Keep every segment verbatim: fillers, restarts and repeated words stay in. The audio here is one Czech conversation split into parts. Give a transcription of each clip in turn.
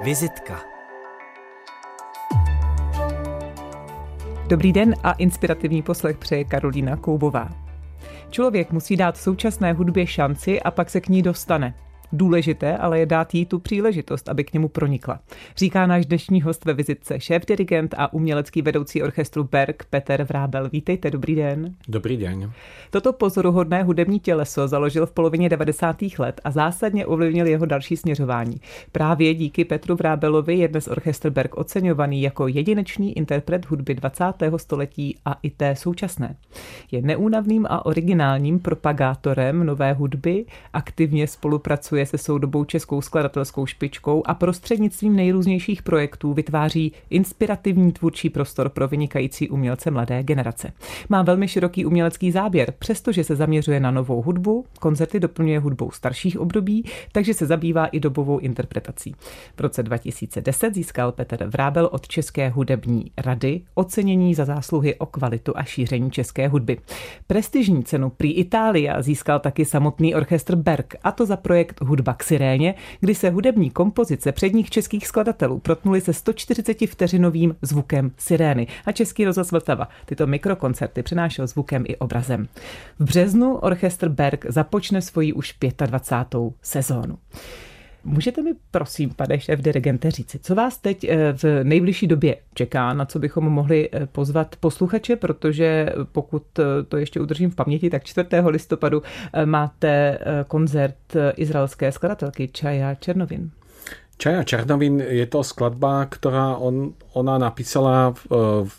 Vizitka. Dobrý den a inspirativní poslech přeje Karolína Koubová. Člověk musí dát současné hudbě šanci a pak se k ní dostane. Důležité ale je dát jí tu příležitost, aby k němu pronikla. Říká náš dnešní host ve vizitce, šéf-dirigent a umělecký vedoucí orchestru Berg Petr Vrábel. Vítejte, dobrý den. Dobrý den. Toto pozoruhodné hudební těleso založil v polovině devadesátých let a zásadně ovlivnil jeho další směřování. Právě díky Petru Vrábelovi je dnes orchestr Berg oceňovaný jako jedinečný interpret hudby dvacátého století a i té současné. Je neúnavným a originálním propagátorem nové hudby, aktivně spolupracuje se soudobou českou skladatelskou špičkou a prostřednictvím nejrůznějších projektů vytváří inspirativní tvůrčí prostor pro vynikající umělce mladé generace. Má velmi široký umělecký záběr, přestože se zaměřuje na novou hudbu, koncerty doplňuje hudbou starších období, takže se zabývá i dobovou interpretací. V roce dva tisíce deset získal Petr Vrábel od České hudební rady ocenění za zásluhy o kvalitu a šíření české hudby. Prestižní cenu Prix Italia získal taky samotný orchestr Berg, a to za projekt Hudba k siréně, kdy se hudební kompozice předních českých skladatelů protnuly se sto čtyřicet vteřinovým zvukem sirény a Český rozhlas Vltava tyto mikrokoncerty přenášel zvukem i obrazem. V březnu orchestr Berg započne svoji už dvacátou pátou sezónu. Můžete mi prosím, pane šéf-dirigente, říci, co vás teď v nejbližší době čeká, na co bychom mohli pozvat posluchače, protože pokud to ještě udržím v paměti, tak čtvrtého listopadu máte koncert izraelské skladatelky Chaya Černovin. Chaya Černovin je to skladba, ktorá on, ona napísala v,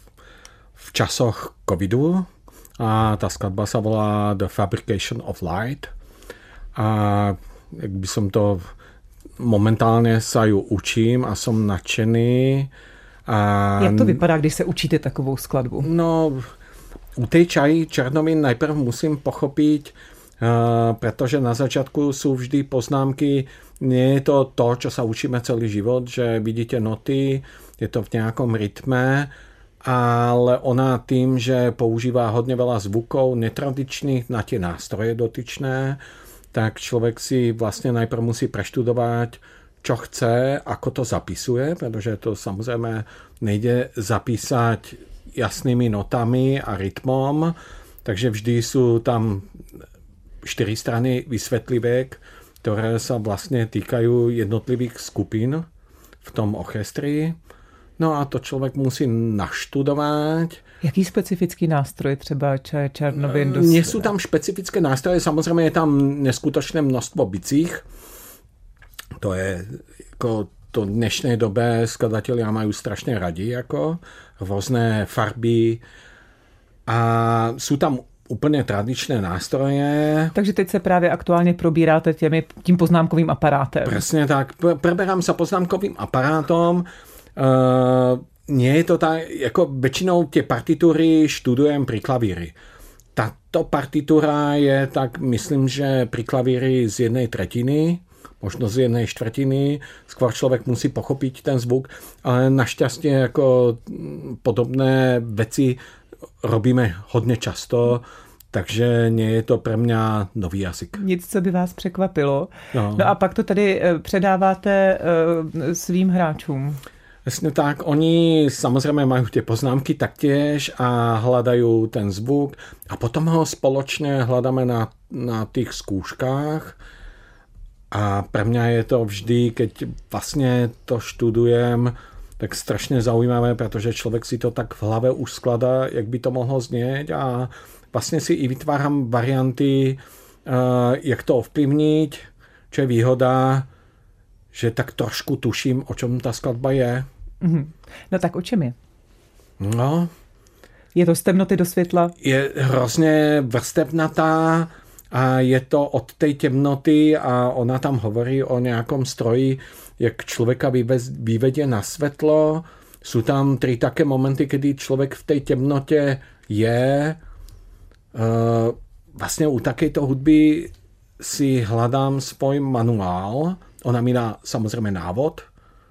v časoch covidu a tá skladba sa volá The Fabrication of Light a jak by som to momentálně sa ju učím a som nadšený. A jak to vypadá, když se učíte takovou skladbu? No, u tej Chayi Černovin najprv musím pochopiť, uh, pretože na začiatku sú vždy poznámky, nie je to to, čo sa učíme celý život, že vidíte noty, je to v nejakom rytme, ale ona tým, že používá hodne veľa zvukov netradičných na tie nástroje dotyčné, tak človek si vlastne najprv musí preštudovať, čo chce, ako to zapisuje, pretože to samozrejme nejde zapísať jasnými notami a rytmom, takže vždy sú tam štyri strany vysvetliviek, ktoré sa vlastne týkajú jednotlivých skupín v tom orchestri. No a to člověk musí naštudovat. Jaký specifický nástroj třeba Chaya Černovin? Nie sú tam špecifické nástroje, samozrejme je tam neskutočné množstvo bicích. To je, ako to v dnešnej dobe skladatelia majú strašne radi, ako rôzne farby. A sú tam úplně tradičné nástroje. Takže teď se právě aktuálně probíráte těmi, tím poznámkovým aparátem. Presne tak. Preberám sa poznámkovým aparátom. Uh, nie je to tak, ako väčšinou tie partitúry študujem pri klavíri. Táto partitúra je tak, myslím, že pri klavíri z jednej tretiny, možno z jednej štvrtiny, skôr človek musí pochopiť ten zvuk, ale našťastie ako podobné veci robíme hodne často, takže nie je to pre mňa nový jazyk. Nic, co by vás překvapilo. No, no a pak to tady předáváte uh, svým hráčům. Jasne tak, oni samozrejme majú tie poznámky taktiež a hľadajú ten zvuk a potom ho spoločne hľadáme na, na tých skúškách a pre mňa je to vždy, keď vlastne to študujem, tak strašne zaujímavé, pretože človek si to tak v hlave už skladá, jak by to mohlo znieť a vlastne si i vytváram varianty, uh, jak to ovplyvniť, čo je výhoda, že tak trošku tuším, o čom tá skladba je. Mm-hmm. No tak o čem je? No. Je to z temnoty do světla? Je hrozně vrstevnatá a je to od tej temnoty a ona tam hovorí o nejakom stroji, jak človeka vyvedie na svetlo. Sú tam tri také momenty, kedy človek v tej temnote je. Vlastne u takejto hudby si hľadám svoj manuál. Ona mi dá samozrejme návod,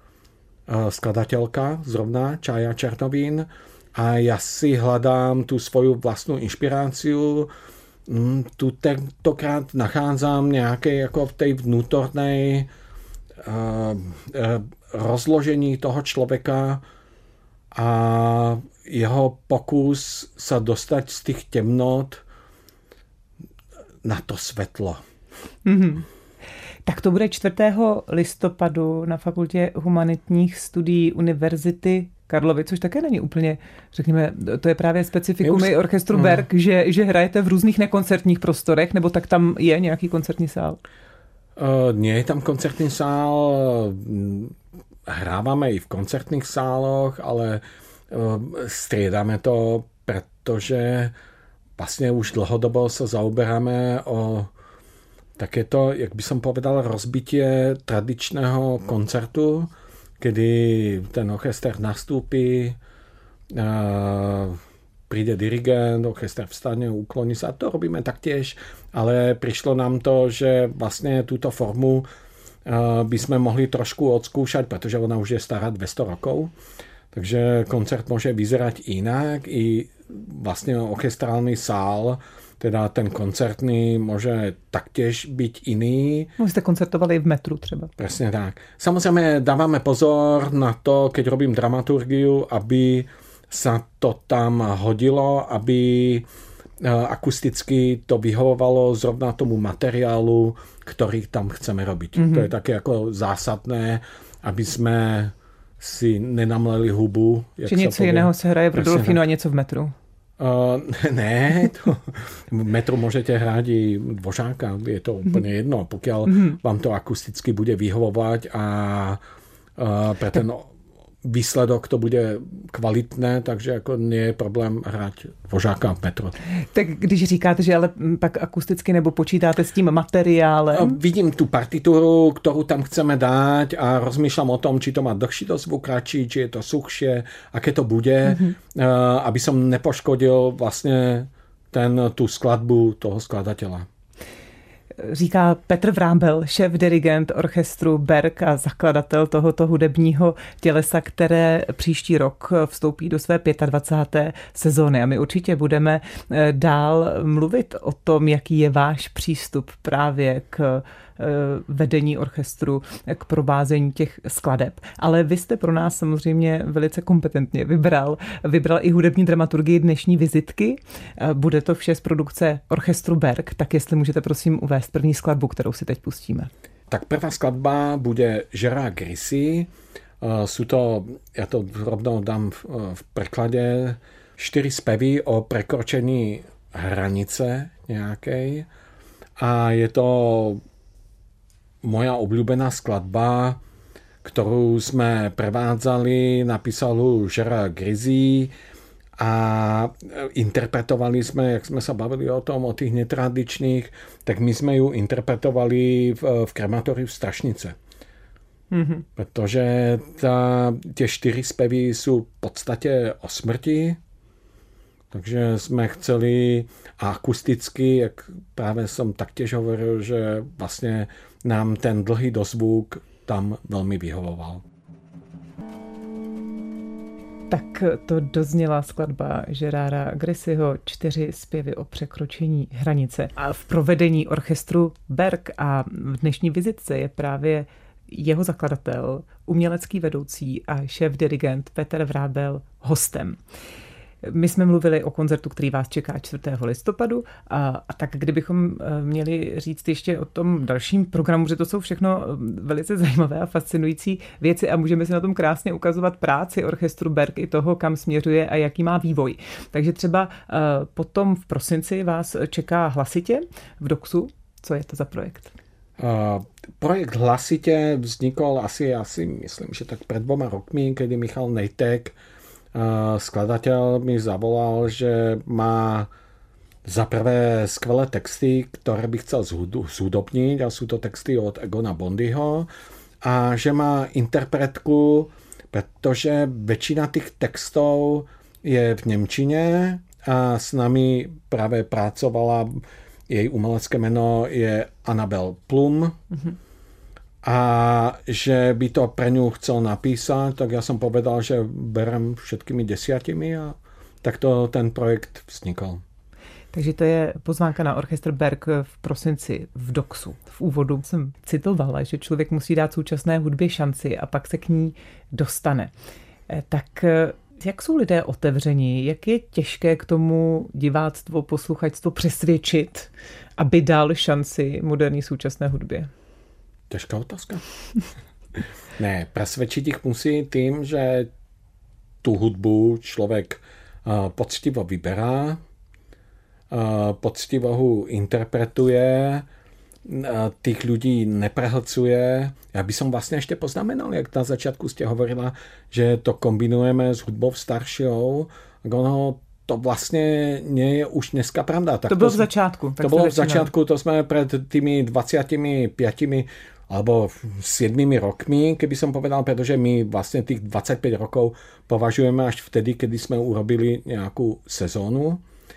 skladateľka zrovna Chaya Černovin, a ja si hľadám tú svoju vlastnú inšpiráciu. Tu tentokrát nachádzam nejaké ako v tej vnútornej uh, uh, rozložení toho človeka a jeho pokus sa dostať z tých temnot na to svetlo. Mm-hmm. Tak to bude čtvrtého listopadu na Fakultě humanitních studií Univerzity Karlovy, což také není úplně, řekněme, to je právě specifikum i orchestru Berg, mm. že, že hrajete v různých nekoncertních prostorech, nebo tak tam je nějaký koncertní sál? Uh, nie je tam koncertný sál, hrávame i v koncertných sáloch, ale uh, striedame to, pretože vlastne už dlhodobo sa zaoberáme o takéto, jak by som povedal, rozbitie tradičného koncertu, kedy ten orchester nastúpi, príde dirigent, orchester vstane, ukloní sa. To robíme taktiež, ale prišlo nám to, že vlastne túto formu by sme mohli trošku odskúšať, pretože ona už je stará dvesto rokov. Takže koncert môže vyzerať inak. I vlastne orchestrálny sál, teda ten koncertný, môže taktiež byť iný. Vy ste koncertovali v metru třeba. Presne tak. Samozrejme dávame pozor na to, keď robím dramaturgiu, aby sa to tam hodilo, aby akusticky to vyhovovalo zrovna tomu materiálu, ktorý tam chceme robiť. Mm-hmm. To je také ako zásadné, aby sme si nenamleli hubu. Či něco jiného se hraje v Rudolfínu a něco v metru? Uh, ne, to, v metru môžete hrať i Dvořáka, je to úplne jedno, pokiaľ mm-hmm. vám to akusticky bude vyhovovať a uh, pre ten výsledok to bude kvalitné, takže jako nie je problém hrát Dvořáka v metru. Tak když říkáte, že ale pak akusticky nebo počítáte s tím materiálem? Vidím tu partitúru, ktorú tam chceme dať a rozmýšľam o tom, či to má dlhší dozvuk, kratší, či je to suchšie, aké to bude, mm-hmm. aby som nepoškodil vlastne ten, tú skladbu toho skladateľa. Říká Petr Vrábel, šéf dirigent orchestru Berg a zakladatel tohoto hudebního tělesa, které příští rok vstoupí do své dvacáté páté sezóny. A my určitě budeme dál mluvit o tom, jaký je váš přístup právě k vedení orchestru, k provázení těch skladeb. Ale vy jste pro nás samozřejmě velice kompetentně vybral, vybral i hudební dramaturgii dnešní vizitky. Bude to vše z produkce orchestru Berg, tak jestli můžete prosím uvést první skladbu, kterou si teď pustíme. Tak prvá skladba bude Gérard Grisi. Sú to, ja to rovno dám v preklade, štyri spevy o prekročení hranice nejakej. A je to moja obľúbená skladba, ktorú sme prevádzali, napísal ju Gérard Grisi a interpretovali sme, jak sme sa bavili o tom, o tých netradičných, tak my sme ju interpretovali v, v krematóriu Strašnice. Mm-hmm. Pretože tá, tie štyri spevy sú v podstate o smrti, takže sme chceli akusticky, jak práve som taktiež hovoril, že vlastne nám ten dlhý dozvuk tam veľmi vyhovoval. Tak to dozněla skladba Gérarda Grisiho čtyři zpěvy o překročení hranice. A v provedení orchestru Berg a v dnešní vizitce je právě jeho zakladatel, umělecký vedoucí a šéf dirigent Petr Vrábel hostem. My jsme mluvili o koncertu, který vás čeká čtvrtého listopadu a, a tak kdybychom měli říct ještě o tom dalším programu, že to jsou všechno velice zajímavé a fascinující věci a můžeme si na tom krásně ukazovat práci orchestru Berg i toho, kam směřuje a jaký má vývoj. Takže třeba potom v prosinci vás čeká Hlasitě v Doxu. Co je to za projekt? Uh, projekt Hlasitě vznikol asi, asi myslím, že tak pred dvoma rokmi, kedy Michal Nejtek, skladateľ, mi zavolal, že má za prvé skvelé texty, ktoré by chcel zhudobniť a sú to texty od Egona Bondyho a že má interpretku, pretože väčšina tých textov je v nemčine a s nami práve pracovala, jej umelecké meno je Annabel Plum. Mm-hmm. A že by to pre ňu chcel napísať, tak ja som povedal, že berem všetkými desiatimi a takto ten projekt vznikol. Takže to je pozvánka na orchestr Berg v prosinci v Doxu. V úvodu jsem citovala, že člověk musí dát současné hudbě šanci a pak se k ní dostane. Tak jak jsou lidé otevření? Jak je těžké k tomu diváctvo, posluchačstvo přesvědčit, aby dal šanci moderní současné hudbě? Těžká otázka. Ne, presvedčiť ich musí tým, že tú hudbu človek poctivo vyberá, poctivo ho interpretuje, tých ľudí neprehlcuje. Ja by som vlastne ešte poznamenal, jak na začiatku ste hovorila, že to kombinujeme s hudbou staršou, ono to vlastne nie je už dneska pravda. Tak to bylo v začátku. To bylo v začátku, to sme pred tými dvadsiatimi piatimi alebo siedmimi rokmi, keby som povedal, pretože my vlastne tých dvadsaťpäť rokov považujeme až vtedy, kedy sme urobili nejakú sezónu.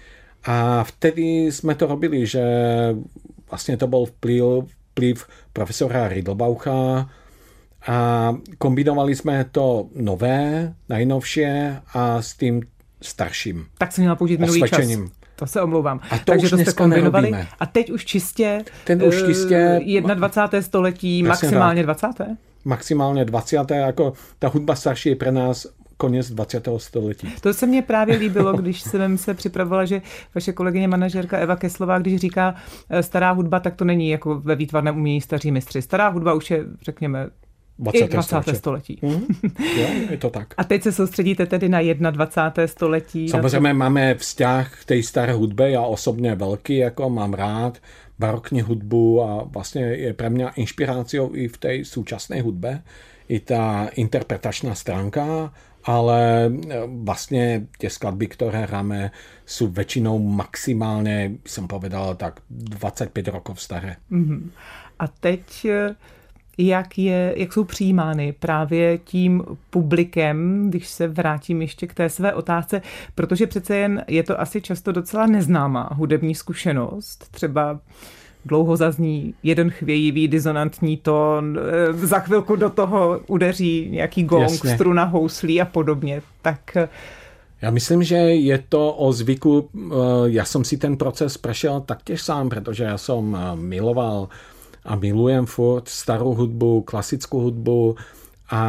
A vtedy sme to robili, že vlastne to bol vplyv, vplyv profesora Riedlbaucha a kombinovali sme to nové, najnovšie a s tým starším. Tak jsem měla použít minulý čas. To se omlouvám. A to Takže už to jste kombinovali. Nerobíme. A teď už čistě, Ten už čistě dvacáté první století, maximálně dvacáté Maximálně dvacáté Jako ta hudba starší je pro nás konec dvacátého století. To se mně právě líbilo, když jsem se připravovala, že vaše kolegyně manažerka Eva Keslová, když říká stará hudba, tak to není jako ve výtvarném umění staří mistři. Stará hudba už je, řekněme, dvacáté století. Mm, jo, je to tak. A teď se soustředíte tedy na dvacáté první století. Samozřejmě máme vzťah k té staré hudbě, já osobně velký, jako mám rád barokní hudbu a vlastně je pro mě inšpiráciou i v té současné hudbě, i ta interpretačná stránka, ale vlastně tie skladby, ktoré hráme, sú väčšinou maximálne, by som povedal, tak dvacetpäť rokov staré. Mm-hmm. A teď jak, je, jak jsou přijímány právě tím publikem, když se vrátím ještě k té své otázce, protože přece jen je to asi často docela neznámá hudební zkušenost, třeba dlouho zazní jeden chvějivý disonantní tón, za chvilku do toho udeří nějaký gong, Jasne. struna houslí a podobně. Tak ja myslím, že je to o zvyku, ja som si ten proces prešiel taktiež sám, pretože ja som miloval a milujem furt starú hudbu, klasickú hudbu a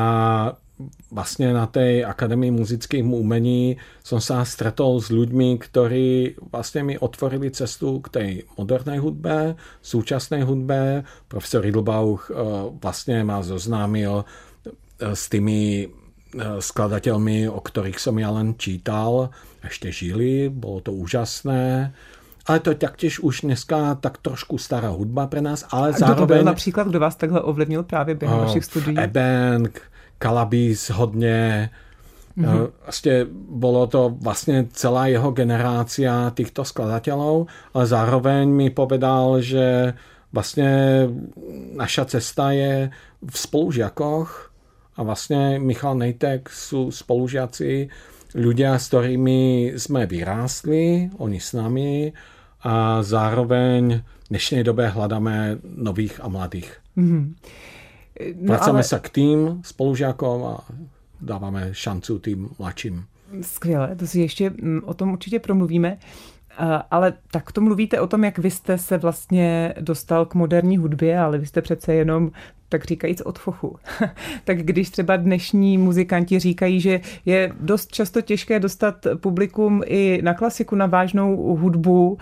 vlastne na tej Akadémii muzických umení som sa stretol s ľuďmi, ktorí vlastne mi otvorili cestu k tej modernej hudbe, súčasnej hudbe. Profesor Riedlbauch vlastne ma zoznámil s tými skladateľmi, o ktorých som ja len čítal. Ešte žili, bolo to úžasné. Ale to taktiež už dneska tak trošku stará hudba pre nás, ale a zároveň... Kdo to byl například, kdo vás takhle ovlivnil právě během uh, vašich studií? Eben, Kalabis hodně. Mm-hmm. Vlastně bolo to vlastně celá jeho generácia týchto skladateľov, ale zároveň mi povedal, že vlastně naša cesta je v spolužiakoch a vlastně Michal Nejtek sú spolužiaci, ľudia, s ktorými sme vyrástli, oni s nami a zároveň v dnešnej dobe hľadáme nových a mladých. Mm-hmm. No, Vracame ale... sa k tým spolužiakom a dáváme šancu tým mladším. Skvěle, to si ještě o tom určitě promluvíme. Ale tak to mluvíte o tom, jak vy jste se vlastně dostal k moderní hudbě, ale vy jste přece jenom, tak říkajíc, od fochu. Tak když třeba dnešní muzikanti říkají, že je dost často těžké dostat publikum i na klasiku, na vážnou hudbu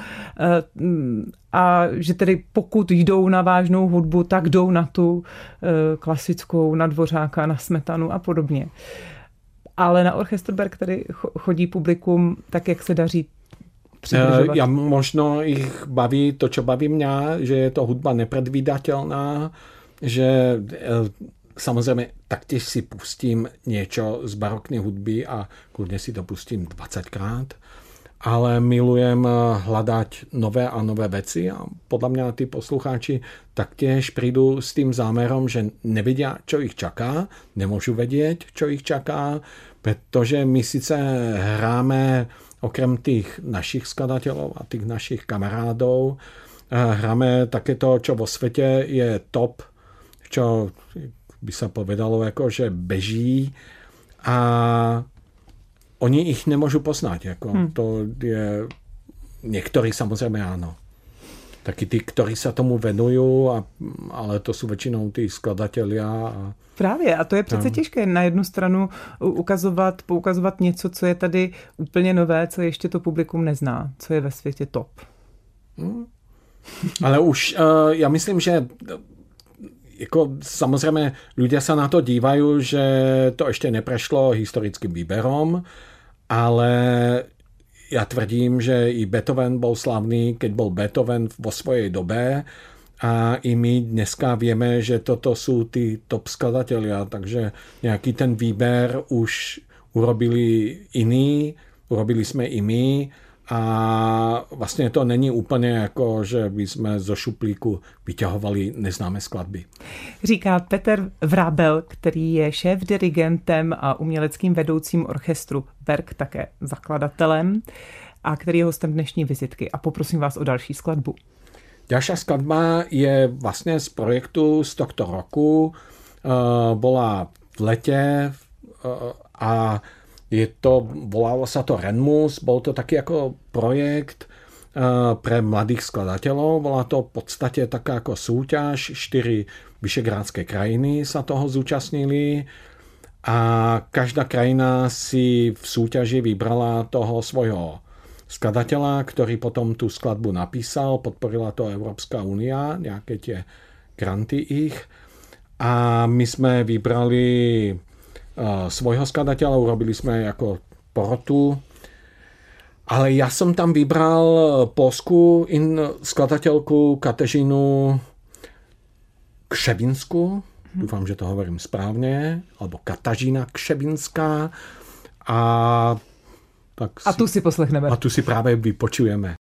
a že tedy pokud jdou na vážnou hudbu, tak jdou na tu klasickou, na Dvořáka, na Smetanu a podobně. Ale na orchestr Berg tady chodí publikum tak, jak se daří přidržovat. Ja možno ich baví to, čo baví mňa, že je to hudba nepredvídateľná, že samozrejme taktiež si pustím niečo z baroknej hudby a kľudne si to pustím dvadsaťkrát, ale milujem hľadať nové a nové veci a podľa mňa tí poslucháči taktiež prídu s tým zámerom, že nevedia, čo ich čaká, nemôžu vedieť, čo ich čaká, pretože my síce hráme okrem tých našich skladateľov a tých našich kamarádov hráme takéto, čo vo svete je top, čo by sa povedalo, ako, že beží a oni ich nemôžu poznať. Ako, hmm. To je niektorí samozrejme áno. Taky tí, ktorí sa tomu venujú, a, ale to sú väčšinou tí skladatelia. A... Právě, a to je přece no. těžké na jednu stranu ukazovat, poukazovat něco, co je tady úplně nové, co ještě to publikum nezná, co je ve světě top. Hmm. Ale už, uh, ja myslím, že jako, samozrejme ľudia sa na to dívajú, že to ešte neprešlo historickým výberom, ale ja tvrdím, že i Beethoven bol slavný, keď bol Beethoven vo svojej dobe, a i my dneska vieme, že toto sú tí top skladatelia, takže nejaký ten výber už urobili iní, urobili sme i my, a vlastně to není úplně jako, že by jsme zo šuplíku vyťahovali neznámé skladby. Říká Petr Vrábel, který je šéf-dirigentem a uměleckým vedoucím orchestru Berg, také zakladatelem, a který je hostem dnešní vizitky. A poprosím vás o další skladbu. Ďalšia skladba je vlastně z projektu z tohto roku. Bola v lete a je to, volalo sa to Renmus, bol to taký ako projekt uh, pre mladých skladateľov. Bola to v podstate taká ako súťaž, štyri vyšegrádske krajiny sa toho zúčastnili a každá krajina si v súťaži vybrala toho svojho skladateľa, ktorý potom tú skladbu napísal, podporila to Európska únia, nejaké tie granty ich, a my sme vybrali svojho skladateľa, urobili sme ako porotu. Ale ja som tam vybral polskú in skladateľku Kateřinu Kšebinsku. Dúfam, že to hovorím správne. Alebo Katažina Kšebinská. A, tak si, a tu si poslechneme. A tu si práve vypočujeme.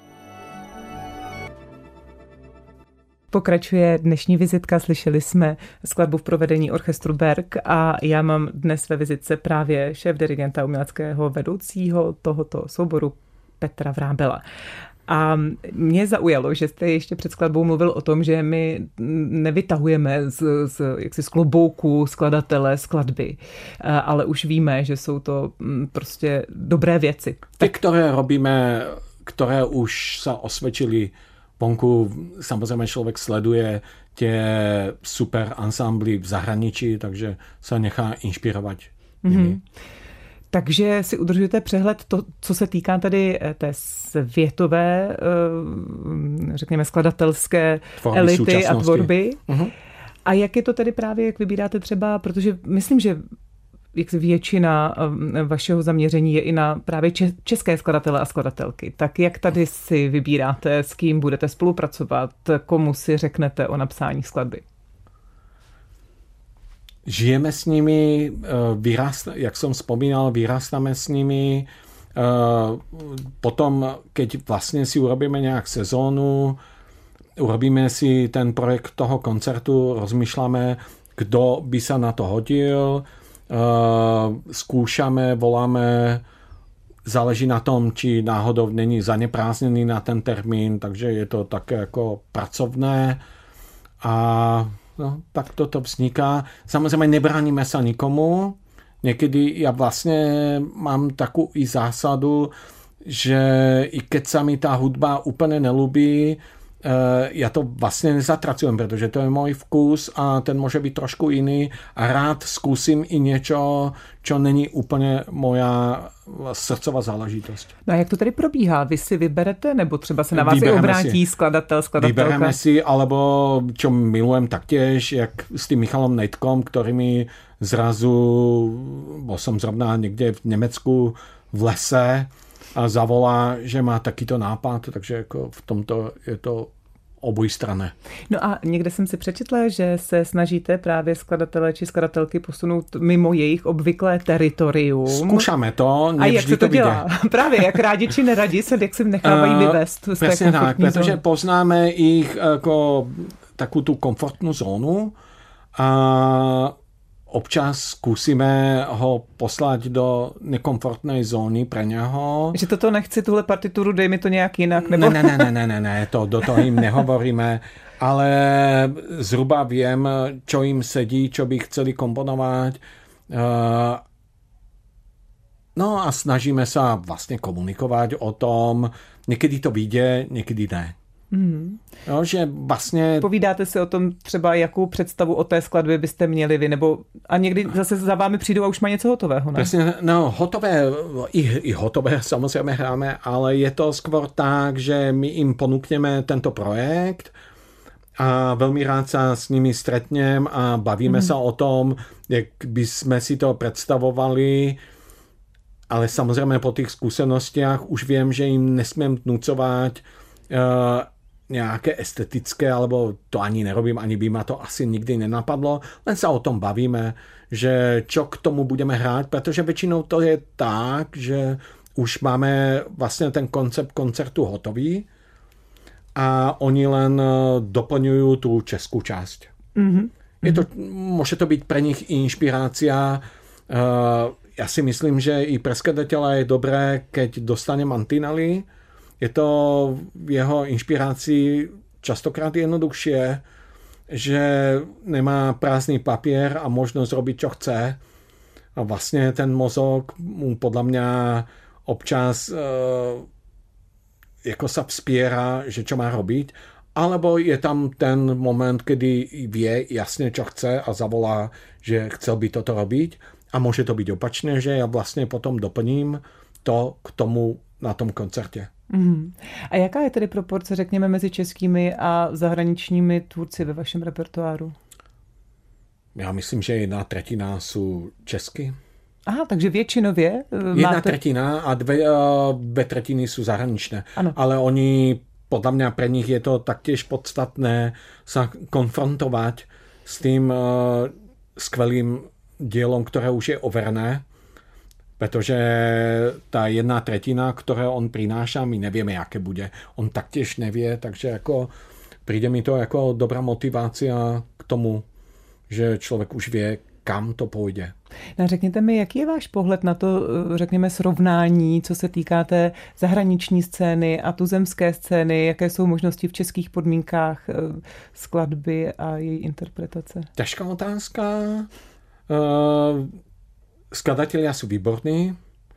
Pokračuje dnešní vizitka, slyšeli jsme skladbu v provedení orchestru Berg a já mám dnes ve vizitce právě šéf-dirigenta uměleckého vedoucího tohoto souboru Petra Vrábela. A mě zaujalo, že jste ještě před skladbou mluvil o tom, že my nevytahujeme z, z, jaksi z klobouku skladatele skladby, ale už víme, že jsou to prostě dobré věci. Ty, které robíme, které už sa osvedčili vonku, samozrejme človek sleduje tie super ansambly v zahraničí, takže sa nechá inšpirovať nimi. Mm-hmm. Takže si udržujete přehled, to, co se týká tady té světové, řekněme, skladatelské tvorby, elity a tvorby. Mm-hmm. A jak je to tedy právě, jak vybíráte třeba, protože myslím, že jak většina vašeho zaměření je i na právě české skladatele a skladatelky. Tak jak tady si vybíráte, s kým budete spolupracovat, komu si řeknete o napsání skladby? Žijeme s nimi, vyrasta, jak som spomínal, vyrastáme s nimi. Potom, keď vlastne si urobíme nejak sezónu, urobíme si ten projekt toho koncertu, rozmýšľame, kto by sa na to hodil, skúšame, voláme, záleží na tom, či náhodou není zanepráznený na ten termín, takže je to také ako pracovné a no, tak toto vzniká. Samozrejme, nebránime sa nikomu. Niekedy ja vlastne mám takú i zásadu, že i keď sa mi tá hudba úplne nelúbí, ja to vlastne nezatracujem, pretože to je môj vkus a ten môže byť trošku iný a rád skúsim i niečo, čo není úplne moja srdcová záležitosť. No a jak to tady probíhá? Vy si vyberete, nebo třeba se na vás i obrátí skladatel, skladatelka? Vybereme si, alebo čo milujem taktiež, jak s tým Michalom Nejtkom, ktorý mi zrazu, bol som zrovna niekde v Nemecku v lese, a zavolá, že má takýto nápad, takže jako v tomto je to obojstranné. No a někde jsem si přečetla, že se snažíte právě skladatele či skladatelky posunout mimo jejich obvyklé teritorium. Zkoušame to, a jak se to, to dělá? Právě, jak rádi či neradi se, jak se nechávají vyvést z té komfortní tak, zóny. Protože poznáme ich jako takú tú komfortnú zónu a občas skúsime ho poslať do nekomfortnej zóny pre neho. Že toto nechci, tuhle partituru, dej mi to nejak inak. Nebo... Ne, ne, ne, ne, ne, ne, to do toho im nehovoríme, ale zhruba viem, čo im sedí, čo by chceli komponovať. No a snažíme sa vlastne komunikovať o tom, niekedy to vyjde, niekedy ne. Mm. No, že vlastně... Povídáte si o tom třeba, jakou představu o té skladbě byste měli vy, nebo a někdy zase za vámi přijdou a už má něco hotového, ne? Presne, no hotové, i, i hotové samozrejme hráme, ale je to skôr tak, že my im ponúkneme tento projekt a veľmi rád sa s nimi stretnem a bavíme mm. sa o tom, jak by sme si to predstavovali, ale samozrejme po tých skúsenostiach už viem, že im nesmiem vnúcovať uh, nejaké estetické, alebo to ani nerobím, ani by ma to asi nikdy nenapadlo, len sa o tom bavíme, že čo k tomu budeme hrať, pretože väčšinou to je tak, že už máme vlastne ten koncept koncertu hotový a oni len doplňujú tú českú časť. Mm-hmm. Je to, môže to byť pre nich inšpirácia. Ja si myslím, že i pre skladateľa je dobré, keď dostane mantinely. Je to v jeho inšpirácii častokrát jednoduchšie, že nemá prázdny papier a možnosť robiť, čo chce. A vlastne ten mozog mu podľa mňa občas e, ako sa vspiera, že čo má robiť. Alebo je tam ten moment, kedy vie jasne, čo chce a zavolá, že chcel by toto robiť. A môže to byť opačné, že ja vlastne potom doplním to k tomu na tom koncerte. Mm. A jaká je tedy proporce, řekněme, mezi českými a zahraničními tvůrci ve vašem repertoáru? Já myslím, že jedna tretina jsou česky. Aha, takže většinově Jedna máte... tretina a dve, dve tretiny sú zahraničné. Ano. Ale oni, podľa mňa pre nich je to taktiež podstatné sa konfrontovať s tým uh, skvelým dielom, ktoré už je overené. Pretože tá jedna tretina, ktoré on prináša, my nevieme, aké bude. On taktiež nevie, takže ako príde mi to ako dobrá motivácia k tomu, že človek už vie, kam to pôjde. No, řekněte mi, jaký je váš pohled na to, řekněme, srovnání, co se týká té zahraniční scény a tuzemské scény, jaké jsou možnosti v českých podmínkách skladby a její interpretace? Ťažká otázka. Uh, skladatelia sú výborní.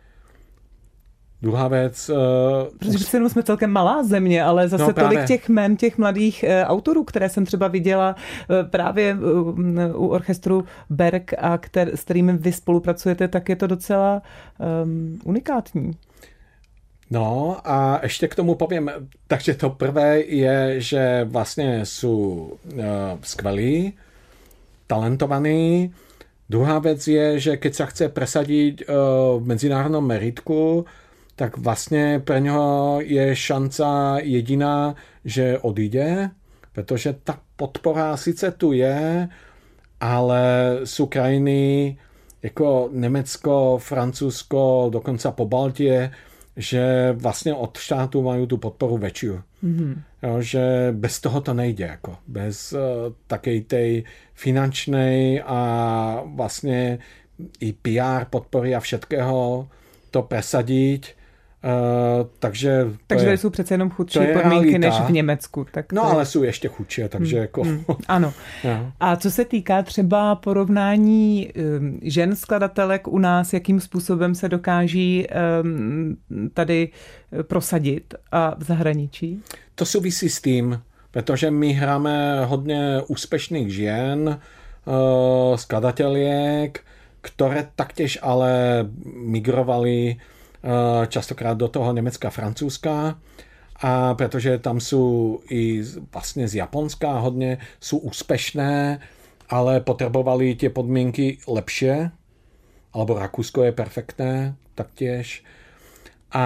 Druhá věc... Uh, Protože přece jenom jsme celkem malá země, ale zase no, tolik těch men, těch mladých uh, autorů, které jsem třeba viděla uh, právě uh, u orchestru Berg a kter, s kterými vy spolupracujete, tak je to docela um, unikátní. No a ešte k tomu poviem, takže to prvé je, že vlastne sú uh, skvelí, talentovaní. Druhá vec je, že keď sa chce presadiť uh, v medzinárodnom meritku, tak vlastne pre ňoho je šanca jediná, že odíde, pretože tá podpora sice tu je, ale sú krajiny ako Nemecko, Francúzsko, dokonca po Baltie, že vlastne od štátu majú tú podporu väčšiu. Mm-hmm. Jo, že bez toho to nejde. Ako. Bez uh, takej tej finančnej a vlastne i pé er podpory a všetkého to presadiť. Uh, takže takže je, jsou přece jenom chudší podmínky než v Německu. Tak no je... ale jsou ještě chudší, takže mm, jako... Mm, ano. No. A co se týká třeba porovnání um, žen skladatelek u nás, jakým způsobem se dokáží um, tady prosadit a v zahraničí? To souvisí s tím, protože my hráme hodně úspěšných žen, uh, skladatelek, které taktěž ale migrovali častokrát do toho Nemecka, Francúzska, a pretože tam sú i vlastne z Japonska hodne, sú úspešné, ale potrebovali tie podmienky lepšie, alebo Rakúsko je perfektné taktiež. A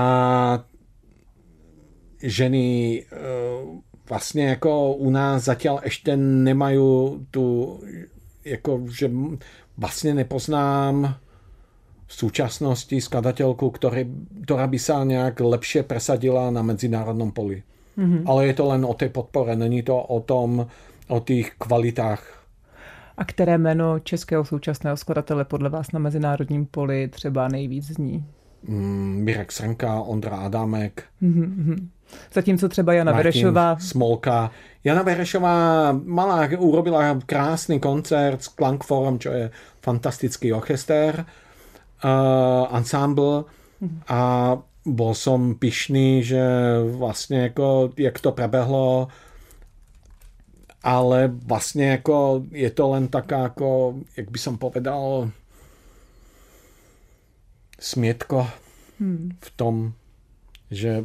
ženy vlastne ako u nás zatiaľ ešte nemajú tu, ako, že vlastne nepoznám v súčasnosti skladateľku, ktorý, ktorá by sa nejak lepšie presadila na medzinárodnom poli. Mm-hmm. Ale je to len o tej podpore, není to o tom, o tých kvalitách. A které jméno českého současného skladatele podle vás na mezinárodním poli třeba nejvíc zní? Mm, Mirek Srnka, Ondra Adámek. Mm-hmm. Zatímco třeba Jana Martin Verešová. Smolka. Jana Verešová mala, urobila krásny koncert s Klangforum, čo je fantastický orchester. ensemble a bol som pyšný, že vlastne ako, jak to prebehlo, ale vlastne ako, je to len taká ako, jak by som povedal, smietko hmm. v tom, že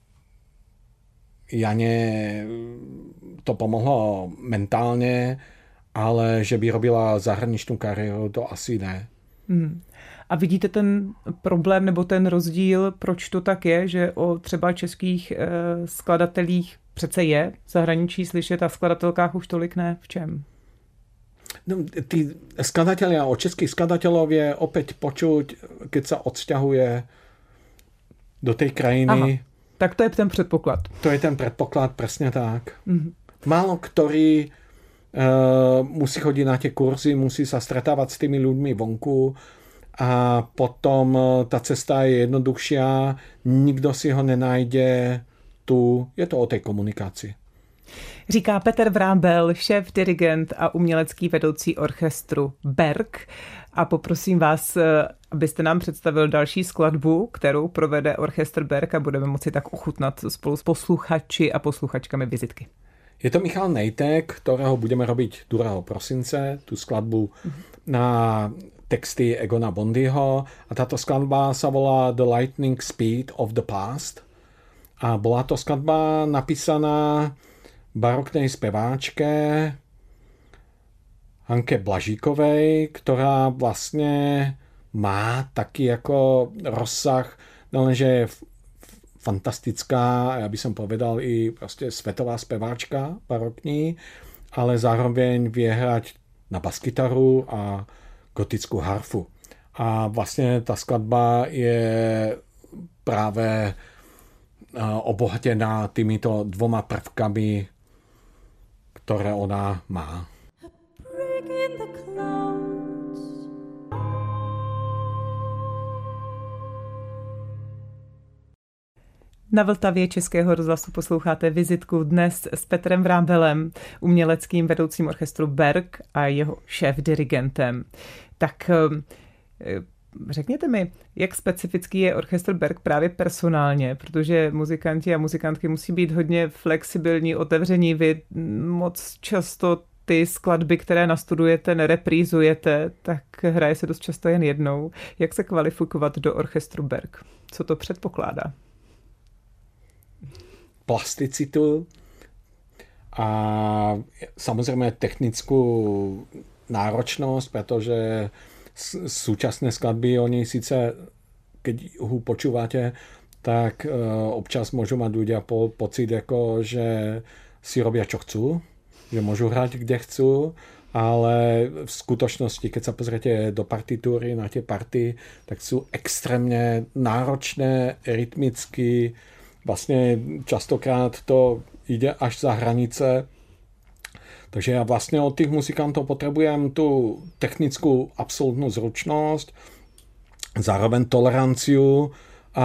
Jane to pomohlo mentálne, ale že by robila zahraničnú kariéru, to asi ne. Hmm. A vidíte ten problém nebo ten rozdíl, proč to tak je, že o třeba českých eh, skladatelích přece je v zahraničí slyšet a v skladatelkách už tolik ne? V čem? No, tí skladatelia, o českých skladatelov je opäť počuť, keď sa odsťahuje do tej krajiny. Aha, tak to je ten předpoklad. To je ten predpoklad, presne tak. Mm-hmm. Málo ktorý uh, musí chodiť na tie kurzy, musí sa stretávať s tými ľuďmi vonku a potom tá cesta je jednoduchšia, nikdo si ho nenájde tu, je to o tej komunikácii. Říká Petr Vrábel, šéf, dirigent a umělecký vedoucí orchestru Berg. A poprosím vás, abyste nám představil další skladbu, kterou provede orchestr Berg a budeme moci tak ochutnat spolu s posluchači a posluchačkami vizitky. Je to Michal Nejtek, ktorého budeme robiť druhého prosince, tú skladbu mm-hmm. na texty Egona Bondyho. A táto skladba sa volá The Lightning Speed of the Past. A bola to skladba napísaná baroknej speváčke Hanke Blažíkovej, ktorá vlastne má taký ako rozsah, nelenže je fantastická, ja by som povedal i proste svetová speváčka barokní, ale zároveň vie hrať na baskytaru a gotickú harfu. A vlastne tá skladba je práve obohatená týmito dvoma prvkami, ktoré ona má. Na Vltavě Českého rozhlasu posloucháte vizitku dnes s Petrem Vrábelem, uměleckým vedoucím orchestru Berg a jeho šéf-dirigentem. Tak řekněte mi, jak specifický je orchestr Berg právě personálně, protože muzikanti a muzikantky musí být hodně flexibilní, otevření. Vy moc často ty skladby, které nastudujete, nereprízujete, tak hraje se dost často jen jednou. Jak se kvalifikovat do orchestru Berg? Co to předpokládá? Plasticitu a samozrejme technickú náročnosť, pretože súčasné skladby, oni síce, keď ho počúvate, tak občas môžu mať ľudia po, pocit, ako, že si robia čo chcú, že môžu hrať kde chcú, ale v skutočnosti, keď sa pozriete do partitúry, na tie party, tak sú extrémne náročné, rytmicky. Vlastne častokrát to ide až za hranice. Takže ja vlastne od tých muzikantov potrebujem tú technickú absolútnu zručnosť, zároveň toleranciu, a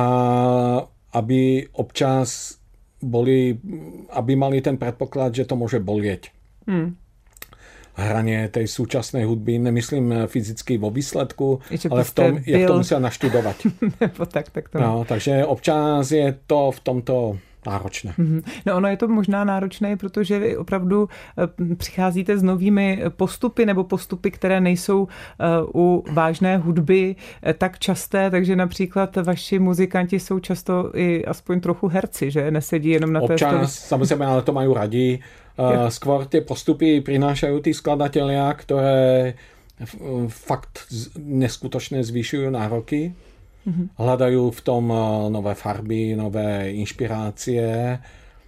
aby občas boli, aby mali ten predpoklad, že to môže bolieť. Hmm. Hranie tej súčasnej hudby, nemyslím fyzicky vo výsledku, ale v tom, byl... jak to musia naštudovať. Nebo tak, tak to... No, takže občas je to v tomto náročné. No ono je to možná náročné, protože vy opravdu přicházíte s novými postupy nebo postupy, které nejsou u vážné hudby tak časté, takže například vaši muzikanti jsou často i aspoň trochu herci, že nesedí jenom na té Občas, stole. Samozrejme, ale to majú radi. Ja. Skôr tie postupy prinášajú tí skladatelia, ktoré fakt neskutočne zvýšujú nároky. Mm-hmm. Hľadajú v tom nové farby, nové inšpirácie,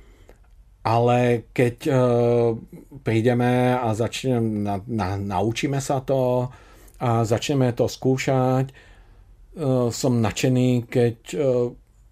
ale keď uh, prídeme a začneme, na, na, naučíme sa to a začneme to skúšať, uh, som nadšený, keď uh,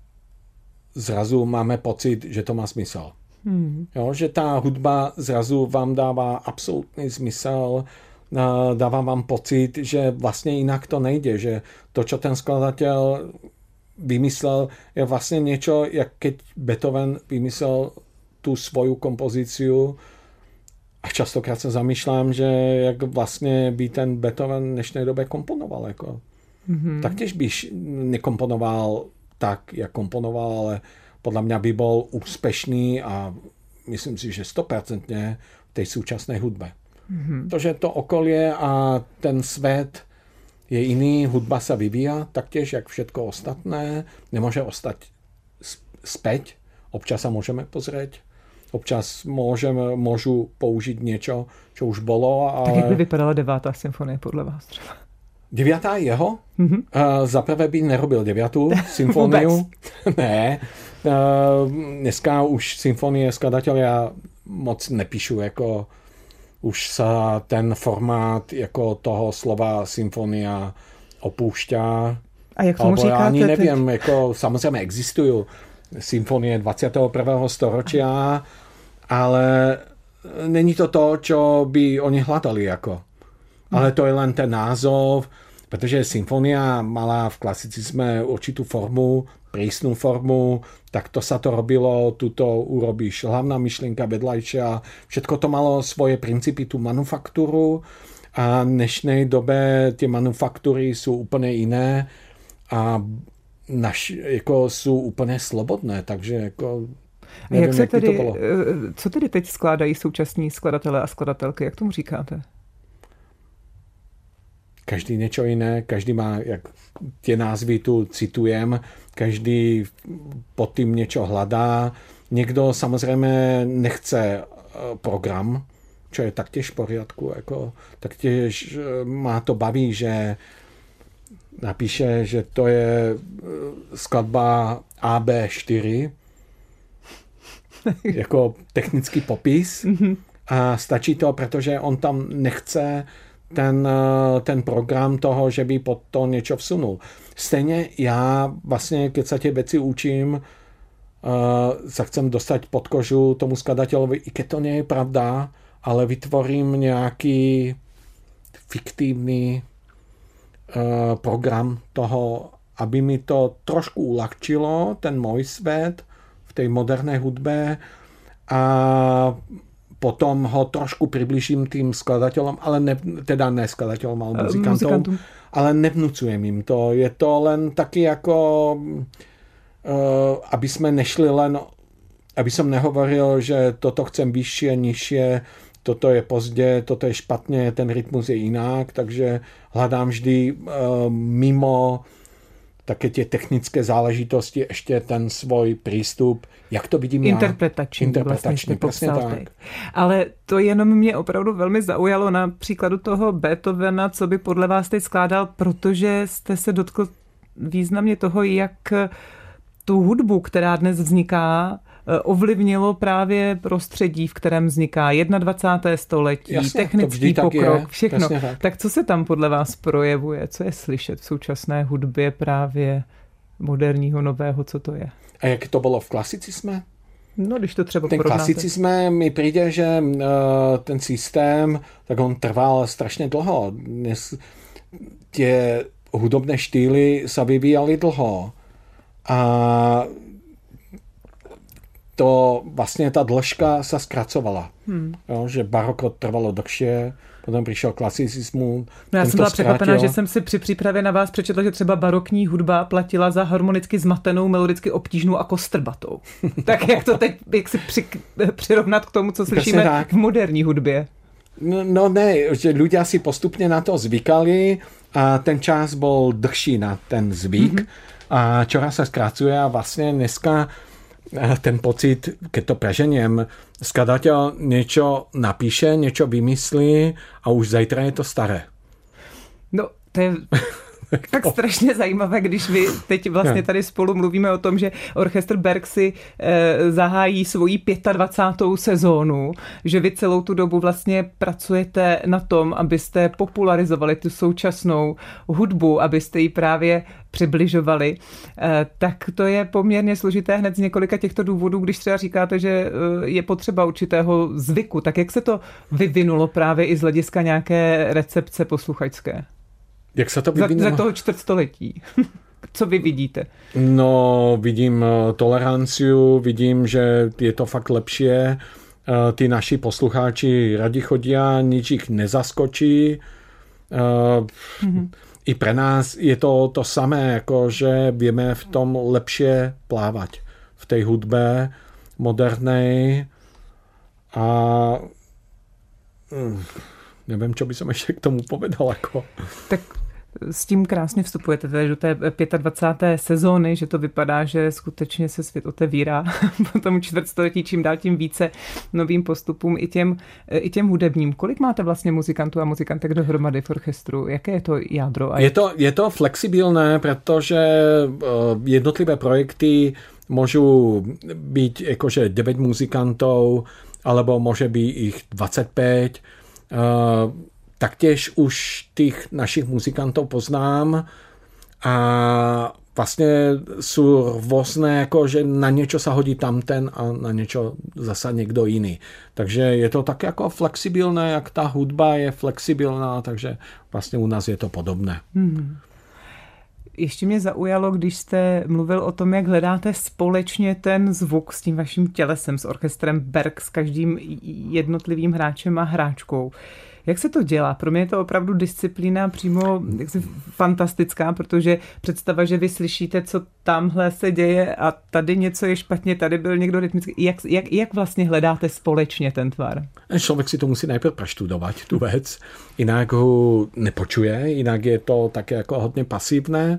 zrazu máme pocit, že to má zmysel. Mm-hmm. Jo, že tá hudba zrazu vám dáva absolútny zmysel, dáva vám pocit, že vlastne inak to nejde, že to, čo ten skladateľ vymyslel, je vlastne niečo, jak keď Beethoven vymyslel tú svoju kompozíciu, a častokrát sa zamýšľam, že jak vlastne by ten Beethoven v dnešnej dobe komponoval. Ako. mm-hmm. tak tiež by nekomponoval tak, jak komponoval, ale podľa mňa by bol úspešný a myslím si, že sto percent v tej súčasnej hudbe. Mm-hmm. To, že to okolie a ten svet je iný, hudba sa vyvíja, taktiež, jak všetko ostatné, nemôže ostať späť. Občas sa môžeme pozrieť, občas môžeme, môžu použiť niečo, čo už bolo. Ale... Tak jak by vypadala devátá symfonie podle vás třeba? Deviatá jeho? Mm-hmm. Uh, za prvé by nerobil deviatú symfóniu. Ne. Uh, dneska už symfónie skladatelia moc nepíšu, jako už sa ten formát jako toho slova symfónia opúšťa. A jak tomu říkáte? Já ani nevím, jako samozřejmě existují symfonie dvacátého prvého storočia, ale není to to, čo by oni hľadali jako. Ale to je len ten názov, protože symfonia mala v klasicizme určitú formu, prísnu formu, tak to sa to robilo, tuto urobíš hlavná myšlienka, vedľajšia, všetko to malo svoje princípy, tú manufakturu a v dnešnej dobe tie manufaktury sú úplne iné a naš, jako jsou úplně slobodné, takže jako nevím, jak se jak tedy, to bylo. Co tedy teď skládají současní skladatelé a skladatelky, jak tomu říkáte? Každý něco jiné, každý má, jak tie názvy tu citujem, každý pod tým něco hledá. Někdo samozřejmě nechce program, čo je taktiež v poriadku, jako, taktiež má to baví, že napíše, že to je skladba A B čtyři jako technický popis mm-hmm. a stačí to, protože on tam nechce ten, ten program toho, že by pod to něco vsunul. Stejně já vlastně, keď sa tie veci učím, uh, sa chcem dostať pod kožu tomu skladatelovi, i keď to nie je pravda, ale vytvorím nějaký fiktivní program toho, aby mi to trošku ulahčilo, ten môj svet v tej modernej hudbe a potom ho trošku približím tým skladateľom, ale ne, teda ne skladateľom, ale muzikantov, ale nevnucujem im to. Je to len taky jako, aby sme nešli len, aby som nehovoril, že toto chcem vyššie, nižšie, toto je pozdě, toto je špatně, ten rytmus je jinak, takže hledám vždy uh, mimo také tie technické záležitosti ještě ten svoj prístup, jak to vidím interpretační, já. Interpretační. Vlastně tak. Ale to jenom mě opravdu velmi zaujalo na příkladu toho Beethovena, co by podle vás teď skládal, protože jste se dotkl významně toho, jak tu hudbu, která dnes vzniká, ovlivnilo právě prostředí, v kterém vzniká dvacáté první století, jasně, technický pokrok, je, všechno. Tak. tak co se tam podle vás projevuje? Co je slyšet v současné hudbě právě moderního, nového, co to je? A jak to bylo v klasicisme? No, když to třeba ten porovnáte. klasicisme mi přijde, že uh, ten systém, tak on trval strašně dlouho. Dnes tie hudobné štýly sa vyvíjali dlho. A to vlastně ta dĺžka sa zkracovala. Hmm. Jo, že baroko trvalo dlhšie, potom přišel klasicismus. No já jsem byla překvapená, že jsem si při přípravě na vás přečetla, že třeba barokní hudba platila za harmonicky zmatenou, melodicky obtížnou a kostrbatou. Tak jak to teď jak si při, přirovnat k tomu, co slyšíme v moderní hudbě? No, no ne, že ľudia si postupně na to zvykali a ten čas byl dlhší na ten zvyk mm-hmm. a čoraz sa zkracuje a vlastně dneska ten pocit, keď to preženiem, skladateľ niečo napíše, niečo vymyslí a už zajtra je to staré. No, to je tak strašně zajímavé, když vy teď vlastně tady spolu mluvíme o tom, že orchestr Berg si e, zahájí svoji dvacátou pátou sezónu, že vy celou tu dobu vlastně pracujete na tom, abyste popularizovali tu současnou hudbu, abyste ji právě přibližovali, e, tak to je poměrně složité hned z několika těchto důvodů, když třeba říkáte, že e, je potřeba určitého zvyku. Tak jak se to vyvinulo právě i z hlediska nějaké recepce posluchačské? Jak se to vyvinulo? Za, za toho čtvrtstoletí. Co vy vidíte? No, vidím toleranciu, vidím, že je to fakt lepší. Ty naši poslucháči radi chodia, nič ich nezaskočí. Mm-hmm. i pre nás je to to samé, jako že vieme v tom lepšie plávať. V tej hudbe modernej a nevím, čo by som ešte k tomu povedal. Jako. Tak s tím krásně vstupujete tedy do té dvacáté páté sezóny, že to vypadá, že skutečně se svět otevírá po tomu čtvrtstoletí čím dál tím více novým postupům i těm, i těm hudebním. Kolik máte vlastně muzikantů a muzikantek dohromady v orchestru? Jaké je to jádro? A je, to, je to flexibilné, protože jednotlivé projekty môžu byť akože deväť muzikantov, alebo môže byť ich dvadsaťpäť. Taktiež už tých našich muzikantov poznám a vlastne sú rôzne, ako že na niečo sa hodí tamten a na niečo zasa niekto iný. Takže je to také ako flexibilné, jak tá hudba je flexibilná, takže vlastne u nás je to podobné. Hmm. Ještě mě zaujalo, když jste mluvil o tom, jak hledáte společně ten zvuk s tím vaším tělesem, s orchestrem Berg, s každým jednotlivým hráčem a hráčkou. Jak se to dělá? Pro mě je to opravdu disciplína přímo jaksi fantastická, protože představa, že vy slyšíte, co tamhle se děje a tady něco je špatně, tady byl někdo rytmický. Jak, jak, jak vlastně hledáte společně ten tvar? Člověk si to musí najprv preštudovat, tu věc. Jinak ho nepočuje, jinak je to také jako hodně pasívné.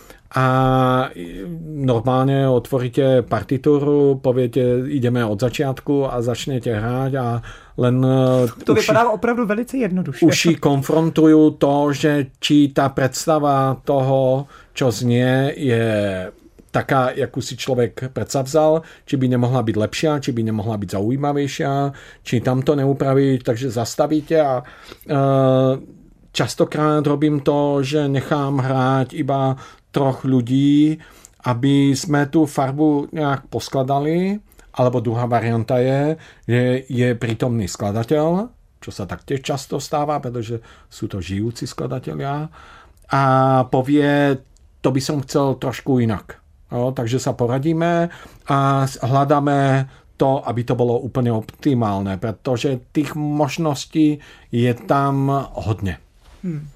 A normálne otvoríte partitúru, poviete, ideme od začiatku a začnete hrať a len to uši, vypadá opravdu velice jednoduše. Uši konfrontujú to, že či tá predstava toho, čo znie, je taká, jakú si človek predsavzal, či by nemohla byť lepšia, či by nemohla byť zaujímavejšia, či tam to neupraví, takže zastavíte a uh, častokrát robím to, že nechám hrať iba troch ľudí, aby sme tú farbu nejak poskladali, alebo druhá varianta je, že je prítomný skladateľ, čo sa taktiež často stáva, pretože sú to žijúci skladatelia, a povie, to by som chcel trošku inak. No, takže sa poradíme a hľadáme to, aby to bolo úplne optimálne, pretože tých možností je tam hodně. Hmm.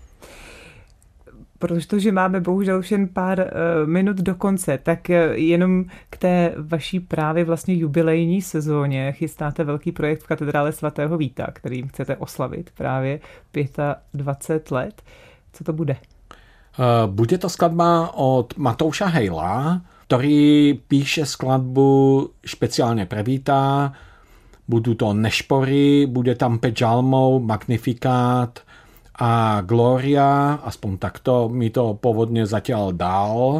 Protože máme bohužel už jen pár uh, minut do konce, tak uh, jenom k té vaší právě vlastně jubilejní sezóně chystáte velký projekt v katedrále svatého Víta, kterým chcete oslavit právě dvacet pět let. Co to bude? Uh, bude to skladba od Matouša Hejla, ktorý píše skladbu špeciálne pre Víta. Budú to nešpory, bude tam päť žalmov, Magnifikát a Gloria, aspoň takto mi to pôvodne zatiaľ dal.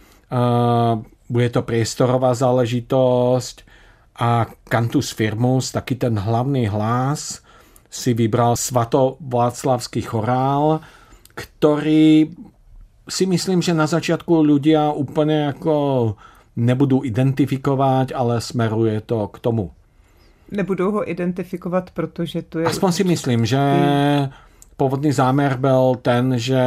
Bude to priestorová záležitosť a Cantus Firmus, taký ten hlavný hlas, si vybral Svatováclavský chorál, ktorý si myslím, že na začiatku ľudia úplne ako nebudú identifikovať, ale smeruje to k tomu. Nebudou ho identifikovat, protože to je... Aspoň si myslím, že pôvodný zámer byl ten, že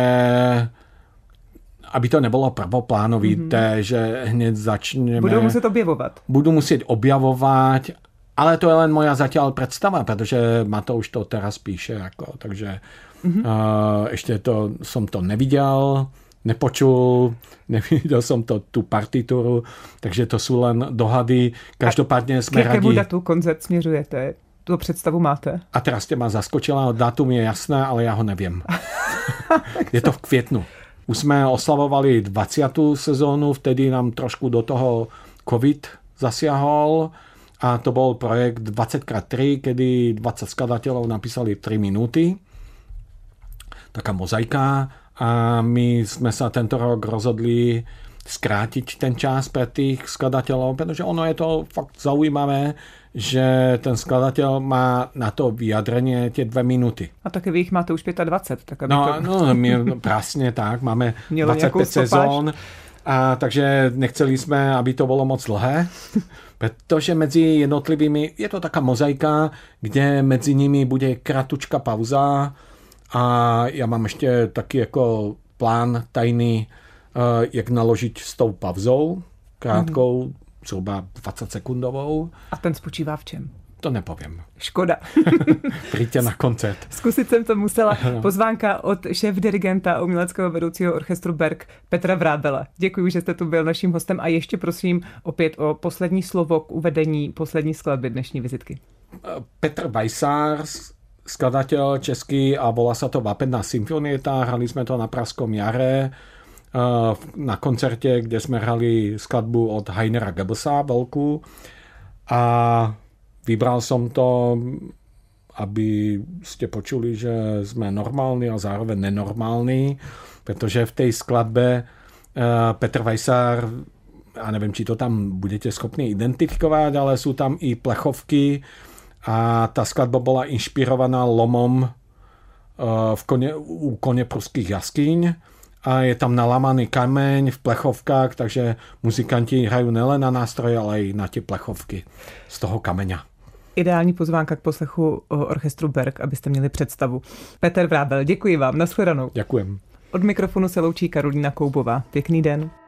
aby to nebylo prvoplánovité, mm-hmm. že hned začneme... Budou muset objevovat. Budu muset objavovat, ale to je len moja zatiaľ predstava, protože Matouš to teraz píše, jako, takže mm-hmm. uh, ještě to, som to neviděl, nepočul, neviděl som to, tu partituru, takže to jsou len dohady. Každopádně jsme rádi... K jakému datu koncert směřujete? Tu představu máte? A teraz ste ma zaskočila, datum je jasné, ale já ho nevím. Je to v květnu. Už jsme oslavovali dvacátou sezónu, vtedy nám trošku do toho covid zasiahol a to bol projekt dvacet krát tri, kedy dvadsať skladateľov napísali tri minúty. Taká mozaika a my sme sa tento rok rozhodli skrátiť ten čas pre tých skladateľov, pretože ono je to fakt zaujímavé, že ten skladateľ má na to vyjadrenie tie dve minúty. A také vy ich máte už dvacet pět. Tak aby no, to... no, my presne tak, máme dvacet pět sezón, a takže nechceli sme, aby to bolo moc dlhé, pretože medzi jednotlivými je to taká mozaika, kde medzi nimi bude kratučka pauza a ja mám ešte taký jako plán tajný, Uh, jak naložiť s tou pauzou, krátkou, mm-hmm. zhruba dvacet sekundovou. A ten spočívá v čem? To nepovím. Škoda. Přijďte na koncert. Zkusit jsem to musela. Pozvánka od šéf-dirigenta uměleckého vedoucího orchestru Berg Petra Vrábela. Děkuji, že jste tu byl naším hostem a ještě prosím opět o poslední slovo k uvedení poslední skladby dnešní vizitky. Petr Vajsár, skladatel český a volá sa to Vápenná symfonieta. Hrali jsme to na Pražskom jare na koncertě, kde jsme hrali skladbu od Heinera Goebbelsa velkou a vybral som to, aby ste počuli, že sme normálni a zároveň nenormálni, pretože v tej skladbe Petr Vajsár, ja neviem, či to tam budete schopni identifikovať, ale sú tam i plechovky a tá skladba bola inšpirovaná lomom v kone, u kone pruských jaskyň a je tam nalamaný kameň v plechovkách, takže muzikanti hrajú nelen na nástroje, ale i na tie plechovky z toho kameňa. Ideální pozvánka k poslechu orchestru Berg, abyste měli představu. Petr Vrábel, děkuji vám, nashledanou. Děkujem. Od mikrofonu se loučí Karolína Koubová. Pěkný den.